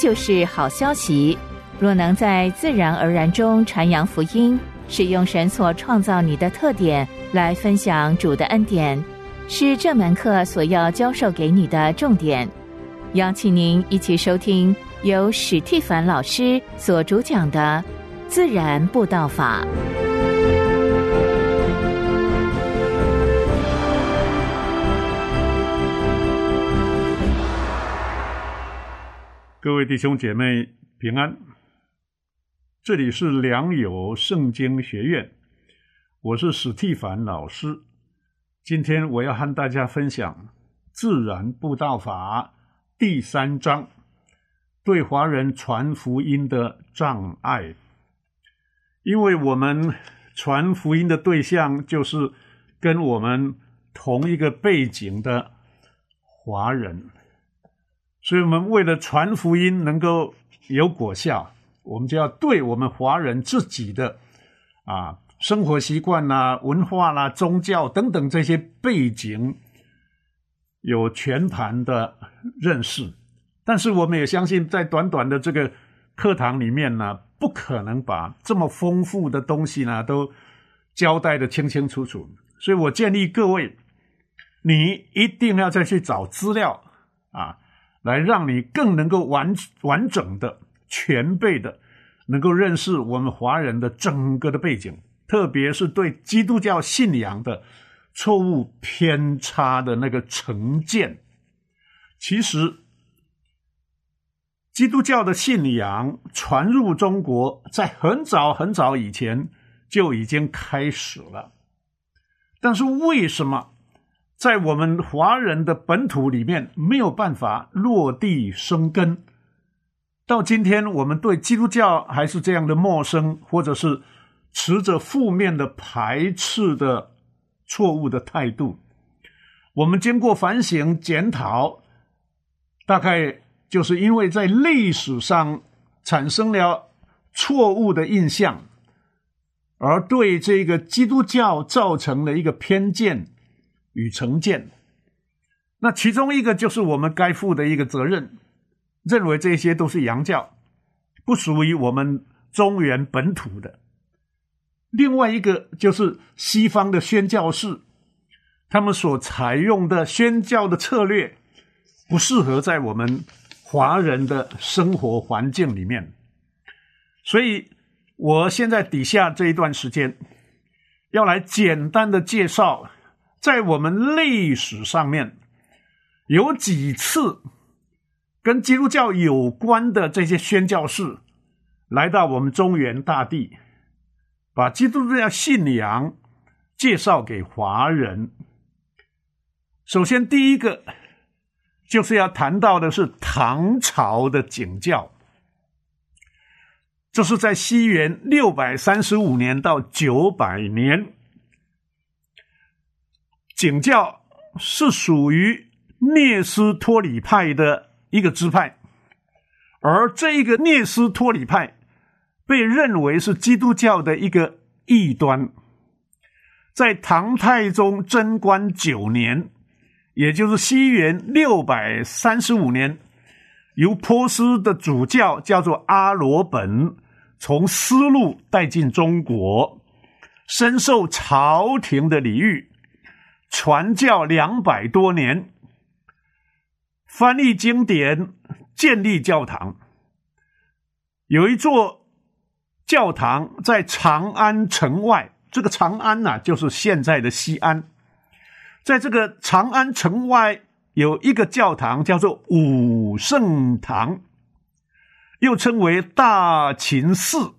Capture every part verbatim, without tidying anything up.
就是好消息。若能在自然而然中传扬福音，使用神所创造你的特点来分享主的恩典，是这门课所要教授给你的重点。邀请您一起收听由史蒂凡老师所主讲的自然布道法。 各位弟兄姐妹平安，这里是良友圣经学院，我是史蒂凡老师。今天我要和大家分享自然布道法第三章，对华人传福音的障碍。因为我们传福音的对象就是跟我们同一个背景的华人，所以我们为了传福音能够有果效，我们就要对我们华人自己的啊生活习惯啦、文化啦、宗教等等这些背景有全盘的认识。但是我们也相信，在短短的这个课堂里面呢，不可能把这么丰富的东西呢都交代得清清楚楚。所以我建议各位，你一定要再去找资料啊，来让你更能够完完整的、全备的能够认识我们华人的整个的背景，特别是对基督教信仰的错误偏差的那个成见。其实基督教的信仰传入中国，在很早很早以前就已经开始了，但是为什么在我们华人的本土里面没有办法落地生根？到今天我们对基督教还是这样的陌生，或者是持着负面的排斥的错误的态度。我们经过反省检讨，大概就是因为在历史上产生了错误的印象，而对这个基督教造成了一个偏见与成见。那其中一个就是我们该负的一个责任，认为这些都是洋教，不属于我们中原本土的。另外一个就是西方的宣教士，他们所采用的宣教的策略不适合在我们华人的生活环境里面。所以我现在底下这一段时间要来简单的介绍，在我们历史上面有几次跟基督教有关的这些宣教士来到我们中原大地，把基督教信仰介绍给华人。首先第一个就是要谈到的是唐朝的景教，这是在西元六百三十五年到九百年。景教是属于聂斯托里派的一个支派，而这个聂斯托里派被认为是基督教的一个异端。在唐太宗贞观九年，也就是西元六百三十五年，由波斯的主教叫做阿罗本从丝路带进中国，深受朝廷的礼遇，传教两百多年，翻译经典，建立教堂。有一座教堂在长安城外，这个长安啊，就是现在的西安。在这个长安城外有一个教堂叫做武圣堂，又称为大秦寺。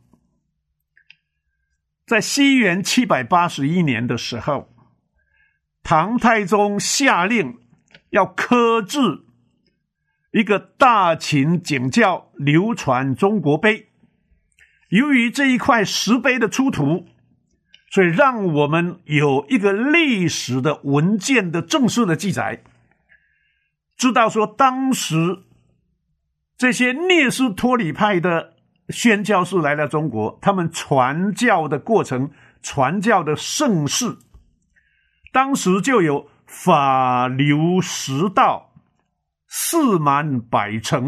在西元七百八十一年的时候，唐太宗下令要刻制一个大秦景教流传中国碑。由于这一块石碑的出土，所以让我们有一个历史的文件的正式的记载，知道说当时这些聂斯托里派的宣教士来到中国，他们传教的过程，传教的盛世，当时就有法流十道，四满百城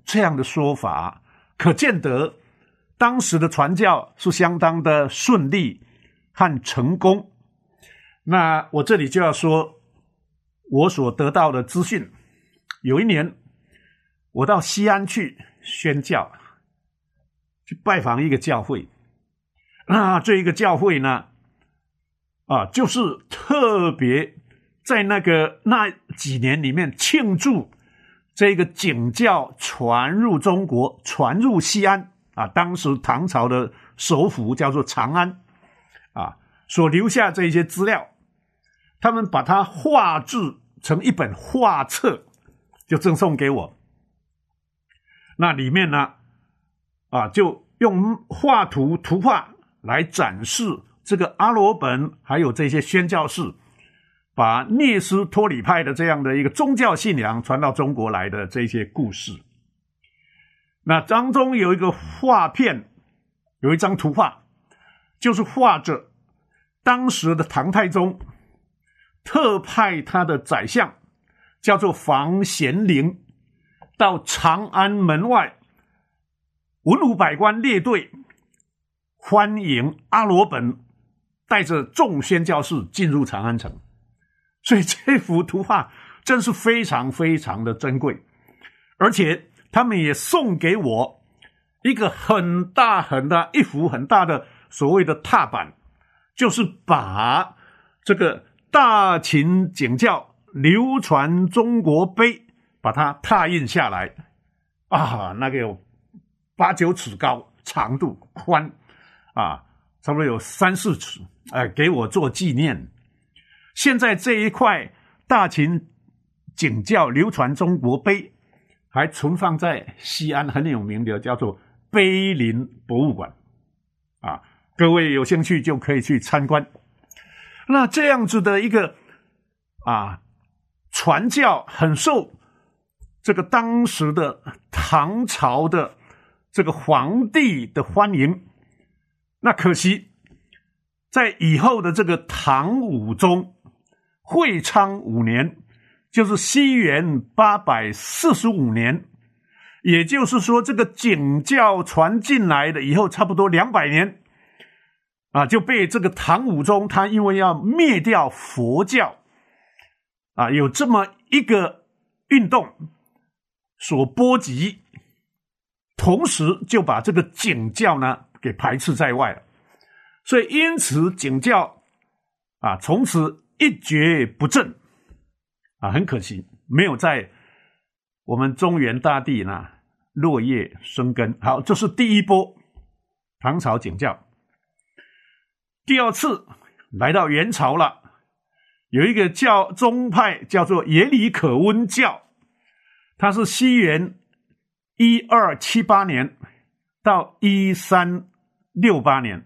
这样的说法，可见得当时的传教是相当的顺利和成功。那我这里就要说我所得到的资讯。有一年我到西安去宣教，去拜访一个教会。那这一个教会呢啊，就是特别在那个那几年里面庆祝这个景教传入中国，传入西安啊，当时唐朝的首府叫做长安啊，所留下这些资料，他们把它画制成一本画册，就赠送给我。那里面呢啊，就用画图图画来展示这个阿罗本还有这些宣教士把聂斯托里派的这样的一个宗教信仰传到中国来的这些故事。那当中有一个画片，有一张图画，就是画着当时的唐太宗特派他的宰相叫做房玄龄到长安门外，文武百官列队欢迎阿罗本带着众宣教士进入长安城。所以这幅图画真是非常非常的珍贵，而且他们也送给我一个很大很大一幅很大的所谓的拓版，就是把这个大秦景教流传中国碑把它拓印下来啊，那个有八九尺高，长度宽啊，差不多有三四尺，哎，给我做纪念。现在这一块大秦景教流传中国碑还存放在西安很有名的叫做碑林博物馆啊，各位有兴趣就可以去参观。那这样子的一个啊传教很受这个当时的唐朝的这个皇帝的欢迎，那可惜在以后的这个唐武宗会昌五年，就是西元八百四十五年，也就是说这个景教传进来的以后差不多两百年啊，就被这个唐武宗他因为要灭掉佛教啊，有这么一个运动所波及，同时就把这个景教呢给排斥在外了。所以因此景教啊从此一蹶不振啊，很可惜没有在我们中原大地呢落叶生根。好，这是第一波唐朝景教。第二次来到元朝了，有一个教宗派叫做耶里可温教，它是西元一二七八年到一三六八年。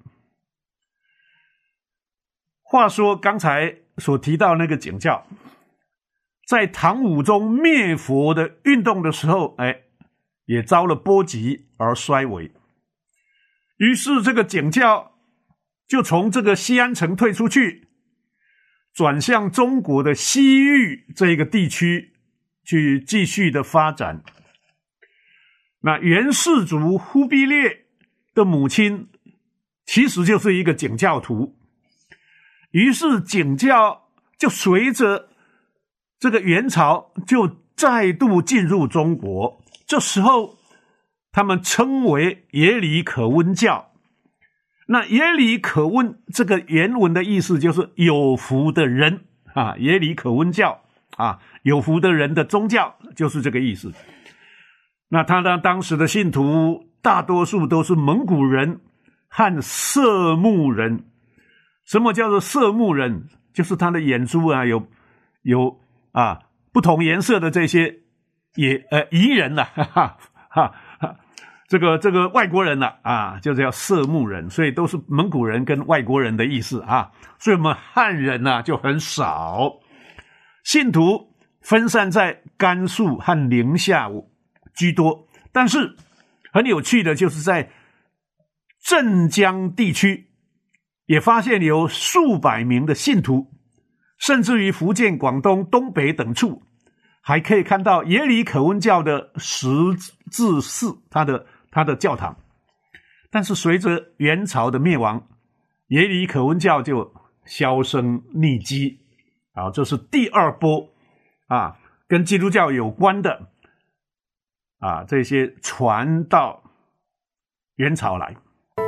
话说刚才所提到那个景教，在唐武宗灭佛的运动的时候，哎，也遭了波及而衰微。于是这个景教就从这个西安城退出去，转向中国的西域这个地区去继续的发展。那元世祖忽必烈的母亲其实就是一个景教徒，于是景教就随着这个元朝就再度进入中国，这时候他们称为耶里可温教。那耶里可温这个原文的意思就是有福的人啊，耶里可温教啊，有福的人的宗教就是这个意思。那他的当时的信徒大多数都是蒙古人和色目人。什么叫做色目人？就是他的眼珠啊有有啊不同颜色的这些也呃夷人呐、啊，哈哈哈，这个这个外国人呐 啊, 啊，就叫色目人，所以都是蒙古人跟外国人的意思啊。所以我们汉人呢、啊、就很少，信徒分散在甘肃和宁夏居多，但是很有趣的就是在镇江地区也发现有数百名的信徒，甚至于福建、广东、东北等处还可以看到耶里可温教的石自祀他的他的教堂。但是随着元朝的灭亡，耶里可温教就销声匿迹啊，这是第二波啊，跟基督教有关的啊，这些传到元朝来。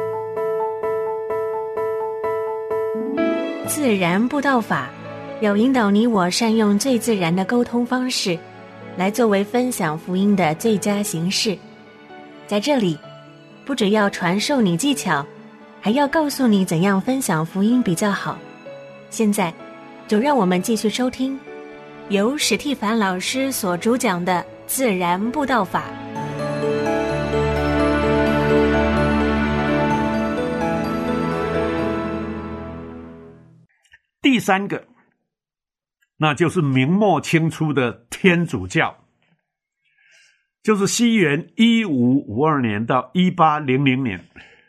自然布道法要引导你我善用最自然的沟通方式，来作为分享福音的最佳形式。在这里，不只要传授你技巧，还要告诉你怎样分享福音比较好。现在，就让我们继续收听由史蒂凡老师所主讲的自然布道法。 第三个，那就是明末清初的天主教，就是西元一五五二年到一八零零年。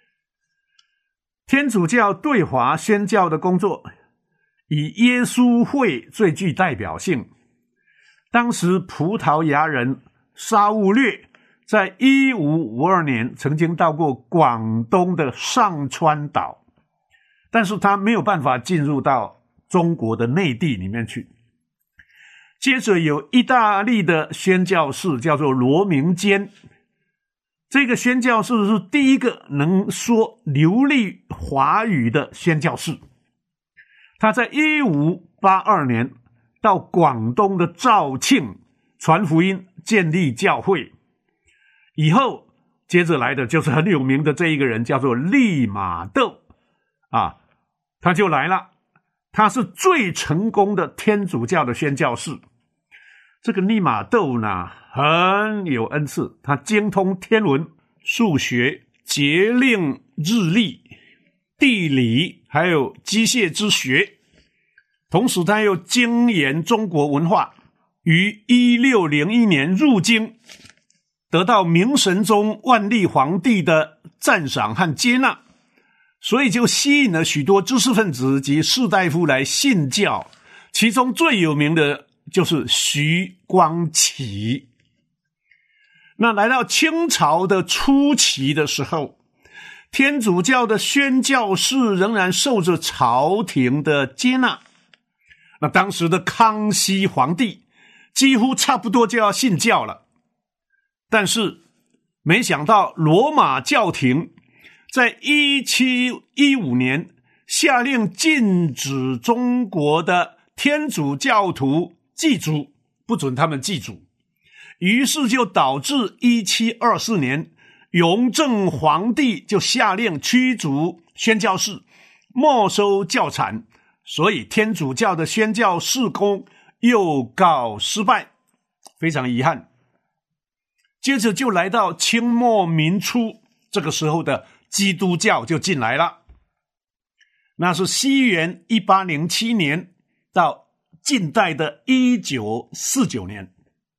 天主教对华宣教的工作以耶稣会最具代表性。当时葡萄牙人沙勿略在一五五二年曾经到过广东的上川岛，但是他没有办法进入到中国的内地里面去。接着有意大利的宣教士叫做罗明坚，这个宣教士是第一个能说流利华语的宣教士。他在一五八二年到广东的肇庆传福音，建立教会。以后接着来的就是很有名的这一个人，叫做利玛窦啊，他就来了。他是最成功的天主教的宣教士。这个利玛窦呢，很有恩赐，他精通天文、数学、节令、日历、地理，还有机械之学。同时他又精研中国文化，于一六零一年入京，得到明神宗万历皇帝的赞赏和接纳，所以就吸引了许多知识分子及士大夫来信教，其中最有名的就是徐光启。那来到清朝的初期的时候，天主教的宣教士仍然受着朝廷的接纳。那当时的康熙皇帝几乎差不多就要信教了，但是没想到罗马教廷在一七一五年下令禁止中国的天主教徒祭祖，不准他们祭祖，于是就导致一七二四年雍正皇帝就下令驱逐宣教士，没收教产，所以天主教的宣教事工又告失败，非常遗憾。接着就来到清末民初，这个时候的基督教就进来了，那是西元一八零七年到近代的一九四九年。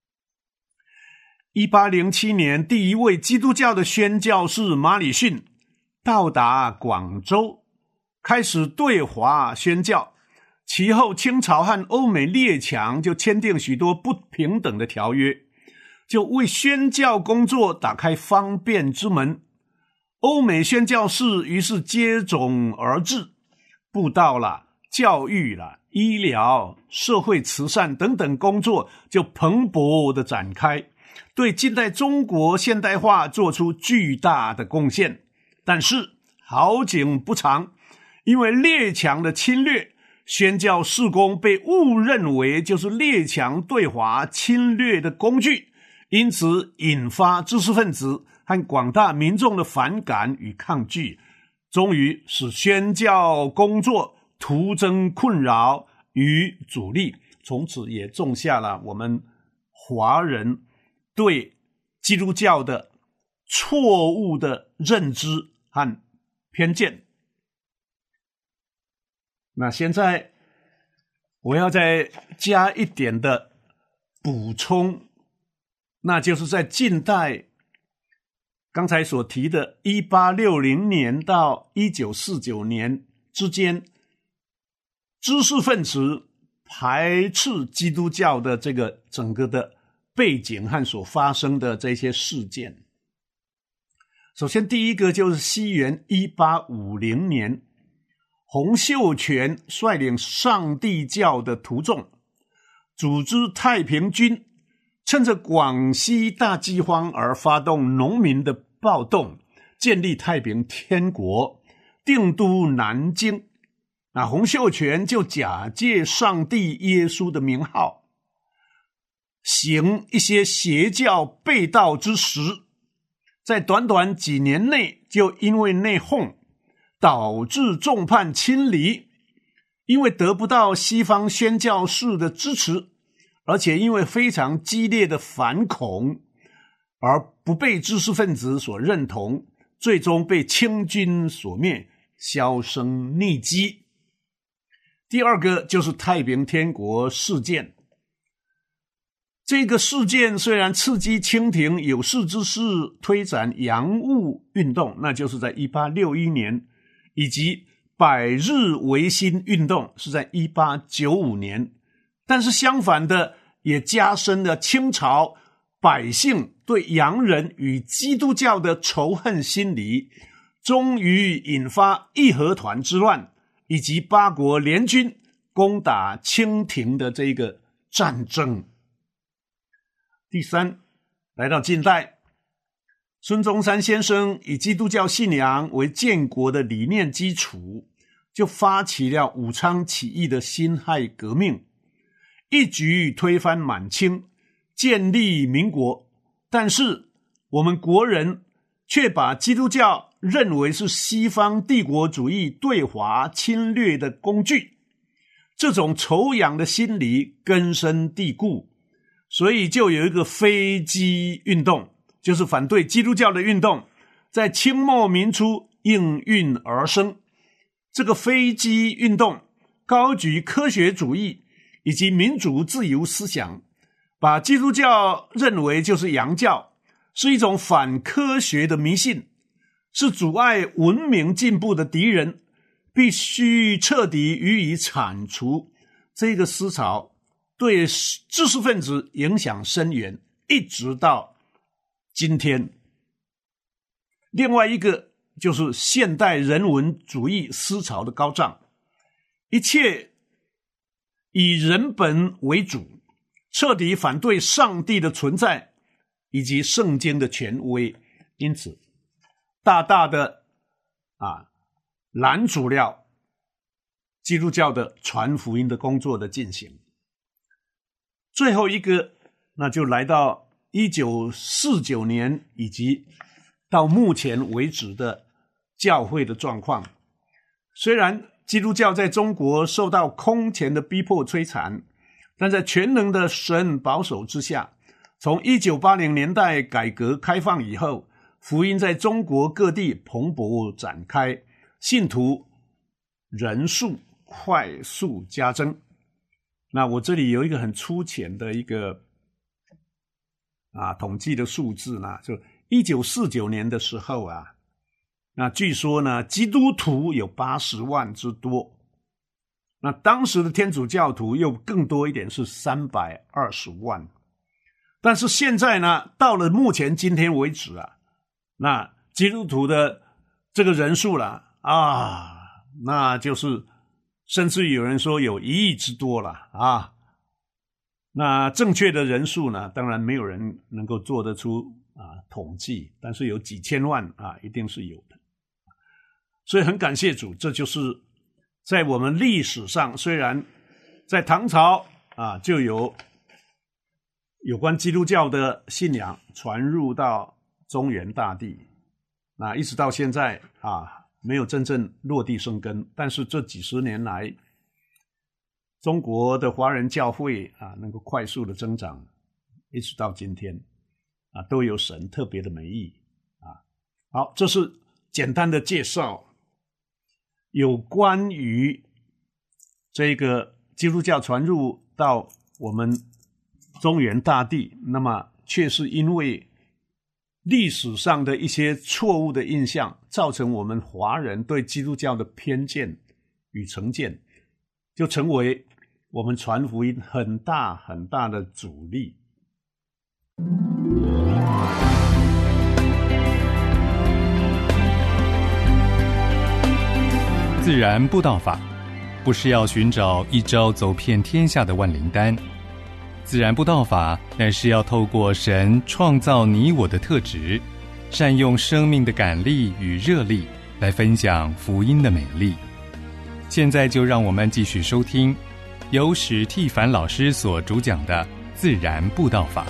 一八零七年，第一位基督教的宣教士马礼逊到达广州，开始对华宣教。其后清朝和欧美列强就签订许多不平等的条约，就为宣教工作打开方便之门。欧美宣教士于是接踵而至，布道啦、教育啦、医疗、社会慈善等等工作就蓬勃的展开，对近代中国现代化做出巨大的贡献。但是好景不长，因为列强的侵略，宣教事工被误认为就是列强对华侵略的工具，因此引发知识分子和广大民众的反感与抗拒，终于使宣教工作徒增困扰与阻力，从此也种下了我们华人对基督教的错误的认知和偏见。那现在我要再加一点的补充，那就是在近代刚才所提的一八六零年到一九四九年之间，知识分子排斥基督教的这个整个的背景和所发生的这些事件。首先第一个就是西元一八五零年，洪秀全率领上帝教的徒众组织太平军，趁着广西大饥荒而发动农民的暴动，建立太平天国，定都南京。那洪秀全就假借上帝耶稣的名号，行一些邪教背道之实，在短短几年内就因为内讧导致众叛亲离，因为得不到西方宣教士的支持，而且因为非常激烈的反恐而不被知识分子所认同，最终被清军所灭，销声匿迹。第二个就是太平天国事件。这个事件虽然刺激清廷有识之士推展洋务运动，那就是在一八六一年，以及百日维新运动是在一八九五年，但是相反的也加深了清朝百姓对洋人与基督教的仇恨心理，终于引发义和团之乱以及八国联军攻打清廷的这个战争。第三，来到近代，孙中山先生以基督教信仰为建国的理念基础，就发起了武昌起义的辛亥革命，一举推翻满清，建立民国。但是我们国人却把基督教认为是西方帝国主义对华侵略的工具，这种仇洋的心理根深蒂固，所以就有一个非基运动，就是反对基督教的运动，在清末民初应运而生。这个非基运动高举科学主义以及民主自由思想，把基督教认为就是洋教，是一种反科学的迷信，是阻碍文明进步的敌人，必须彻底予以铲除。这个思潮对知识分子影响深远，一直到今天。另外一个就是现代人文主义思潮的高涨，一切以人本为主，彻底反对上帝的存在以及圣经的权威，因此大大的啊拦阻了基督教的传福音的工作的进行。最后一个，那就来到一九四九年以及到目前为止的教会的状况。虽然基督教在中国受到空前的逼迫摧残，但在全能的神保守之下，从一九八零年代改革开放以后，福音在中国各地蓬勃展开，信徒人数快速加增。那我这里有一个很粗浅的一个啊统计的数字呢，就一九四九年的时候啊，那据说呢基督徒有八十万之多，那当时的天主教徒又更多一点，是三百二十万。但是现在呢，到了目前今天为止啊，那基督徒的这个人数了啊，那就是甚至有人说有一亿之多了啊。那正确的人数呢，当然没有人能够做得出啊统计，但是有几千万啊，一定是有的。所以很感谢主，这就是在我们历史上，虽然在唐朝啊就有有关基督教的信仰传入到中原大地，那一直到现在啊没有真正落地生根，但是这几十年来，中国的华人教会啊能够快速的增长，一直到今天啊都有神特别的美意啊。好，这是简单的介绍有关于这个基督教传入到我们中原大地，那么却是因为历史上的一些错误的印象，造成我们华人对基督教的偏见与成见，就成为我们传福音很大很大的阻力。 自然布道法不是要寻找一招走遍天下的万灵丹，自然布道法乃是要透过神创造你我的特质，善用生命的感力与热力来分享福音的美丽。现在就让我们继续收听由史蒂凡老师所主讲的自然布道法。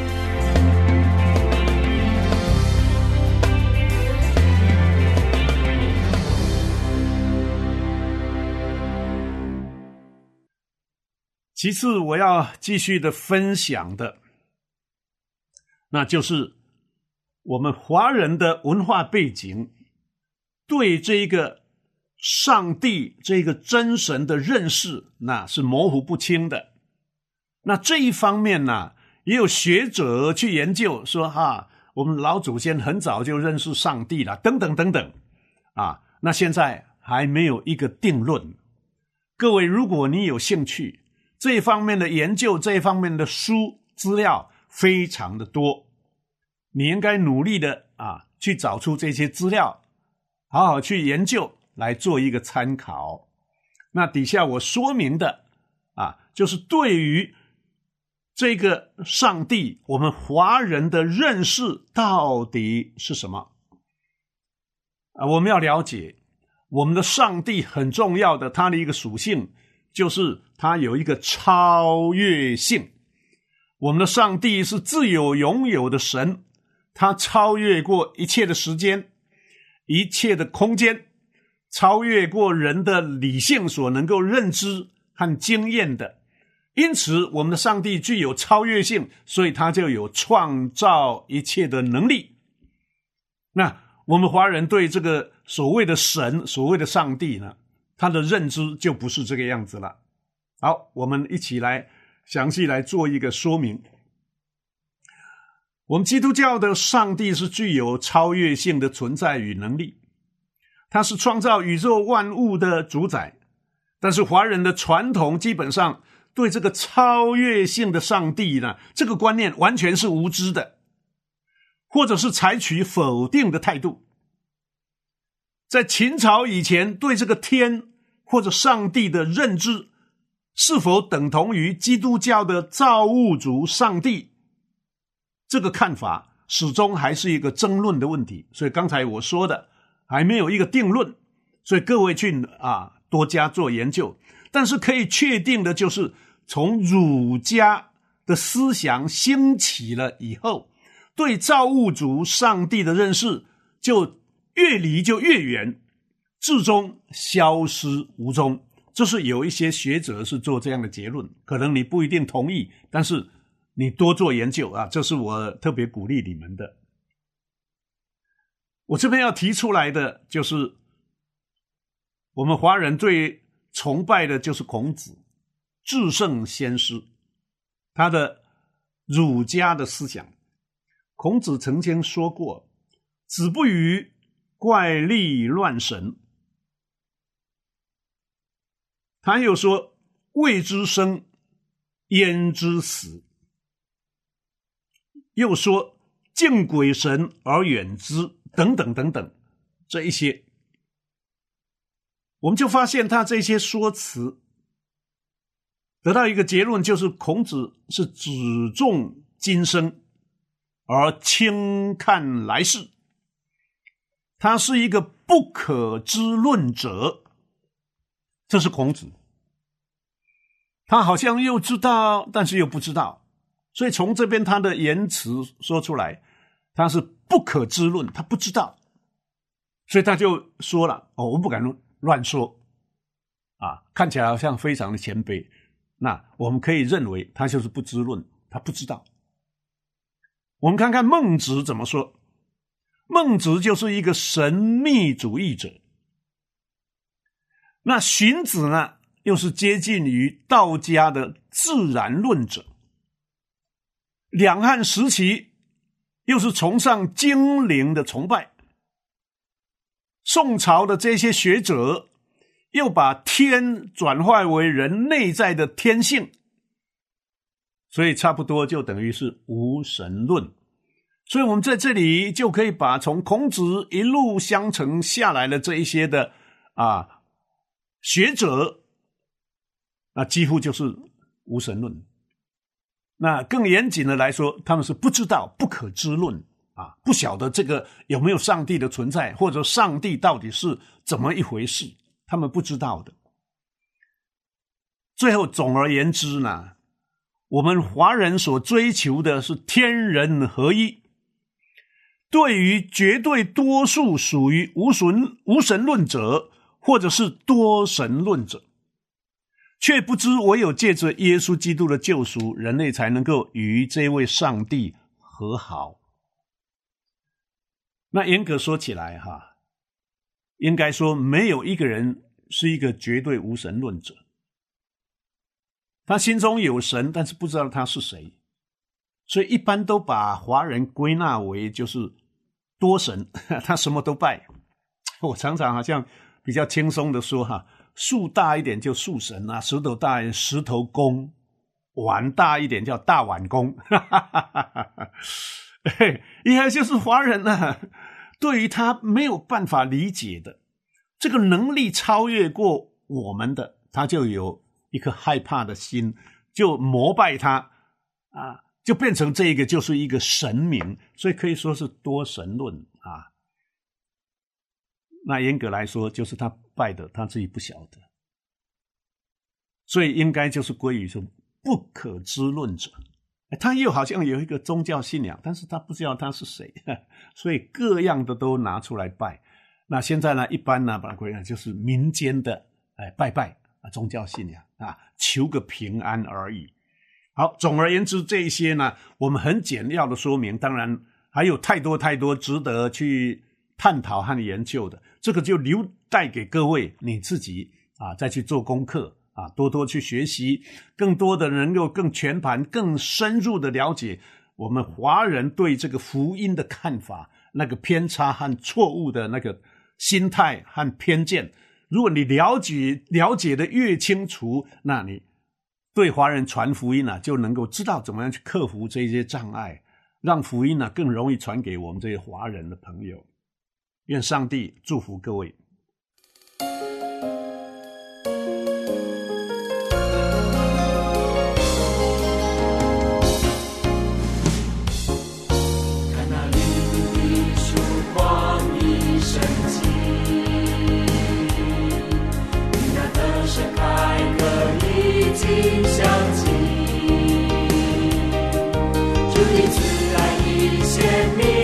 其次我要继续的分享的，那就是我们华人的文化背景对这个上帝这个真神的认识那是模糊不清的。那这一方面呢，也有学者去研究说啊，我们老祖先很早就认识上帝了，等等等等啊，那现在还没有一个定论。各位，如果你有兴趣，这一方面的研究，这一方面的书资料非常的多，你应该努力的啊，去找出这些资料，好好去研究，来做一个参考。那底下我说明的啊，就是对于这个上帝，我们华人的认识到底是什么啊？我们要了解我们的上帝很重要的，他的一个属性就是他有一个超越性。我们的上帝是自有永有的神，他超越过一切的时间，一切的空间，超越过人的理性所能够认知和经验的。因此我们的上帝具有超越性，所以他就有创造一切的能力。那我们华人对这个所谓的神，所谓的上帝呢，他的认知就不是这个样子了。好，我们一起来详细来做一个说明。我们基督教的上帝是具有超越性的存在与能力，他是创造宇宙万物的主宰。但是华人的传统基本上对这个超越性的上帝呢，这个观念完全是无知的，或者是采取否定的态度。在秦朝以前，对这个天或者上帝的认知是否等同于基督教的造物主上帝，这个看法始终还是一个争论的问题。所以刚才我说的还没有一个定论，所以各位去啊多加做研究。但是可以确定的就是，从儒家的思想兴起了以后，对造物主上帝的认识就越离就越远，至终消失无踪。这是有一些学者是做这样的结论，可能你不一定同意，但是你多做研究啊，这是我特别鼓励你们的。我这边要提出来的就是，我们华人最崇拜的就是孔子，至圣先师，他的儒家的思想。孔子曾经说过，子不语怪力乱神。他又说，未知生焉知死。又说，敬鬼神而远之，等等等等，这一些我们就发现他这些说辞得到一个结论，就是孔子是只重今生而轻看来世，他是一个不可知论者。这是孔子，他好像又知道但是又不知道，所以从这边他的言辞说出来，他是不可知论，他不知道，所以他就说了，哦，我不敢乱说啊，看起来好像非常的谦卑。那我们可以认为他就是不知论，他不知道。我们看看孟子怎么说。孟子就是一个神秘主义者，那荀子呢，又是接近于道家的自然论者。两汉时期又是崇尚精灵的崇拜。宋朝的这些学者又把天转化为人内在的天性， 所以差不多就等于是无神论。所以我们在这里就可以把从孔子一路相承下来的这一些的啊学者，那几乎就是无神论。那更严谨的来说，他们是不知道，不可知论啊，不晓得这个有没有上帝的存在，或者上帝到底是怎么一回事，他们不知道的。最后总而言之呢，我们华人所追求的是天人合一。对于绝对多数属于无神无神论者，或者是多神论者，却不知唯有借着耶稣基督的救赎，人类才能够与这位上帝和好。那严格说起来哈，应该说没有一个人是一个绝对无神论者，他心中有神，但是不知道他是谁，所以一般都把华人归纳为就是多神，他什么都拜。我常常好像比较轻松的说哈，树大一点就树神啊，石头大一点石头公，碗大一点叫大碗公。应该就是华人啊，对于他没有办法理解的这个能力超越过我们的，他就有一颗害怕的心，就膜拜他啊，就变成这个就是一个神明，所以可以说是多神论啊。那严格来说，就是他拜的他自己不晓得，所以应该就是归于说不可知论者。他又好像有一个宗教信仰，但是他不知道他是谁，所以各样的都拿出来拜。那现在呢，一般呢把它归纳就是民间的哎拜拜啊，宗教信仰啊，求个平安而已。好，总而言之，这一些呢，我们很简要的说明，当然还有太多太多值得去探讨和研究的，这个就留待给各位你自己啊再去做功课啊，多多去学习，更多的能够更全盘、更深入的了解我们华人对这个福音的看法，那个偏差和错误的那个心态和偏见。如果你了解了解的越清楚，那你对华人传福音啊，就能够知道怎么样去克服这些障碍，让福音啊更容易传给我们这些华人的朋友。愿上帝祝福各位。 看那绿的曙光已升起，你那得胜凯歌已经响起，主的慈爱已显明。